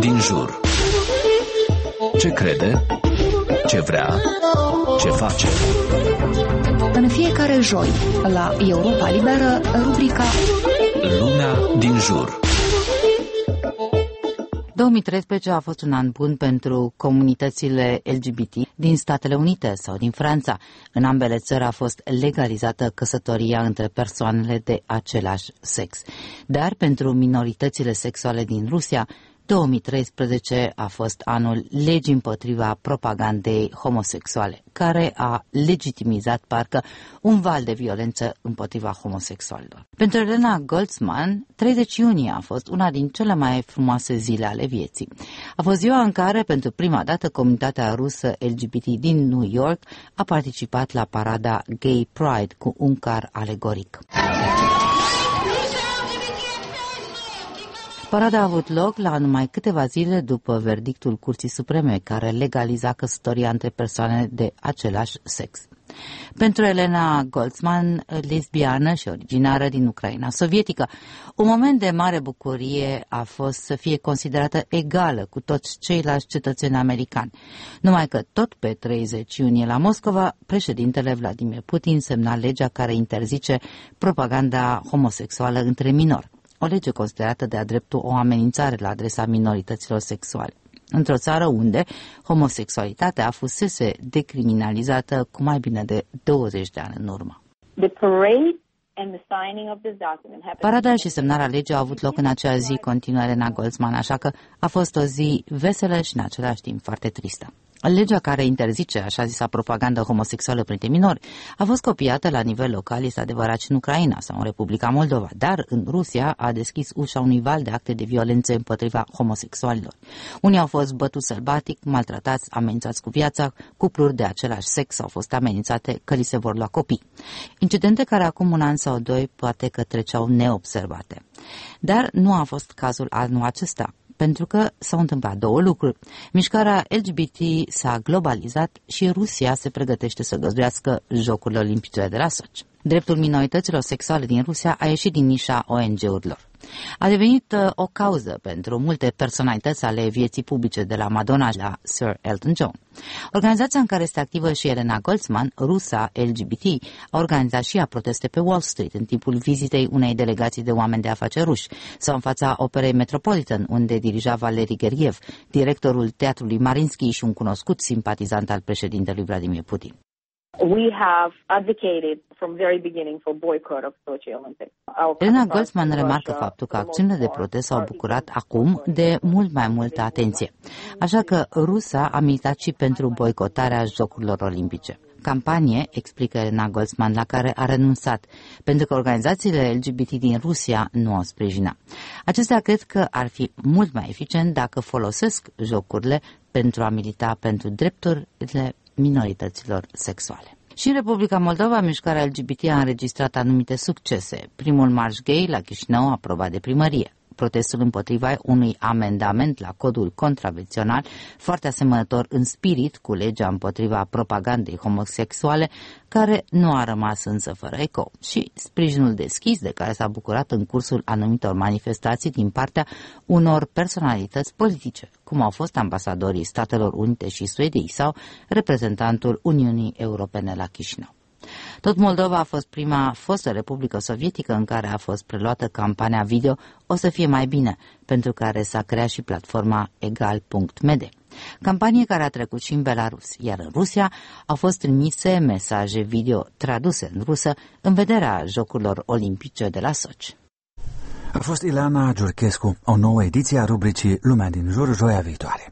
din jur. Ce crede? Ce vrea? Ce face? În fiecare joi, la Europa Liberă, rubrica Lumea din jur. 2013 a fost un an bun pentru comunitățile LGBT din Statele Unite sau din Franța. În ambele țări a fost legalizată căsătoria între persoanele de același sex. Dar pentru minoritățile sexuale din Rusia, 2013 a fost anul legii împotriva propagandei homosexuale, care a legitimizat parcă un val de violență împotriva homosexualilor. Pentru Elena Goldsman, 30 iunie a fost una din cele mai frumoase zile ale vieții. A fost ziua în care, pentru prima dată, comunitatea rusă LGBT din New York a participat la parada Gay Pride cu un car alegoric. Parada a avut loc la numai câteva zile după verdictul Curții Supreme, care legaliza căsătoria între persoane de același sex. Pentru Elena Goldsman, lesbiană și originară din Ucraina sovietică, un moment de mare bucurie a fost să fie considerată egală cu toți ceilalți cetățeni americani. Numai că tot pe 30 iunie la Moscova, președintele Vladimir Putin semna legea care interzice propaganda homosexuală între minori. O lege considerată de-a dreptul o amenințare la adresa minorităților sexuale. Într-o țară unde homosexualitatea fusese decriminalizată cu mai bine de 20 de ani în urmă. Parada și semnarea legii au avut loc în acea zi, continuă Elena Goldsman, așa că a fost o zi veselă și în același timp foarte tristă. Legea care interzice așa zisa propagandă homosexuală printre minori a fost copiată la nivel local, este adevărat, și în Ucraina sau în Republica Moldova, dar în Rusia a deschis ușa unui val de acte de violență împotriva homosexualilor. Unii au fost bătuți sălbatic, maltratați, amenințați cu viața, cupluri de același sex au fost amenințate că li se vor lua copii. Incidente care acum un an sau doi poate că treceau neobservate. Dar nu a fost cazul anul acesta, pentru că s-au întâmplat două lucruri. Mișcarea LGBT s-a globalizat și Rusia se pregătește să găzduiască Jocurile Olimpice de la Sochi. Dreptul minorităților sexuale din Rusia a ieșit din nișa ONG-urilor. A devenit o cauză pentru multe personalități ale vieții publice, de la Madonna la Sir Elton John. Organizația în care este activă și Elena Goldsman, Rusa LGBT, a organizat și ea proteste pe Wall Street în timpul vizitei unei delegații de oameni de afaceri ruși sau în fața operei Metropolitan, unde dirija Valery Gergiev, directorul teatrului Mariinsky și un cunoscut simpatizant al președintelui Vladimir Putin. We have advocated from very beginning for boycott of Sochi Olympics. Elena Goldsman remarcă faptul că acțiunile de protest s-au bucurat acum de mult mai multă atenție. Așa că Rusia a militat și pentru boicotarea Jocurilor Olimpice. Campanie, explică Elena Goldsman, la care a renunțat, pentru că organizațiile LGBT din Rusia nu o sprijină. Acestea cred că ar fi mult mai eficient dacă folosesc jocurile pentru a milita pentru drepturile minorităților sexuale. Și în Republica Moldova, mișcarea LGBT a înregistrat anumite succese. Primul marș gay la Chișinău, aprobat de primărie. Protestul împotriva unui amendament la codul contravențional, foarte asemănător în spirit cu legea împotriva propagandei homosexuale, care nu a rămas însă fără eco, și sprijinul deschis de care s-a bucurat în cursul anumitor manifestații din partea unor personalități politice, cum au fost ambasadorii Statelor Unite și Suediei sau reprezentantul Uniunii Europene la Chișinău. Tot Moldova a fost prima fostă republică sovietică în care a fost preluată campania video O să fie mai bine, pentru care s-a creat și platforma egal.md. Campanie care a trecut și în Belarus, iar în Rusia au fost trimise mesaje video traduse în rusă în vederea Jocurilor Olimpice de la Sochi. A fost Ileana Giurchescu, o nouă ediție a rubricii Lumea din jur, joia viitoare.